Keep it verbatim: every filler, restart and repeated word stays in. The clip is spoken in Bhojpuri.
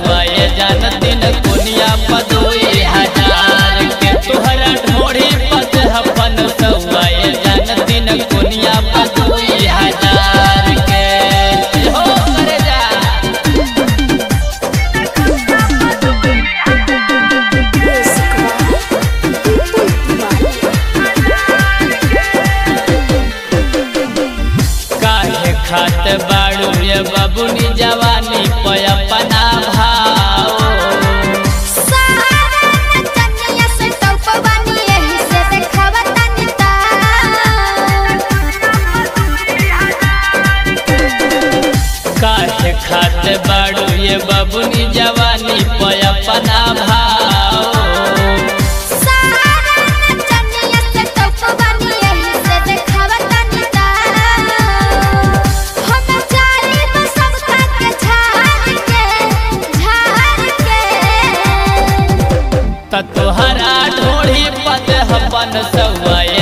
सौआ ये जानती न कोनिया पदोई हजार के तोहरा ढोड़ी पद अपन सौआ ये जानती न कोनिया पदोई हजार के हो करे जा काहे खात बाड़ू ये बाबूनी जवानी पे अपना भाव काहे खात बाड़ू ये बाबूनी जवानी पे अपना भाव तोहरा ढोड़ी पद अपन सौआ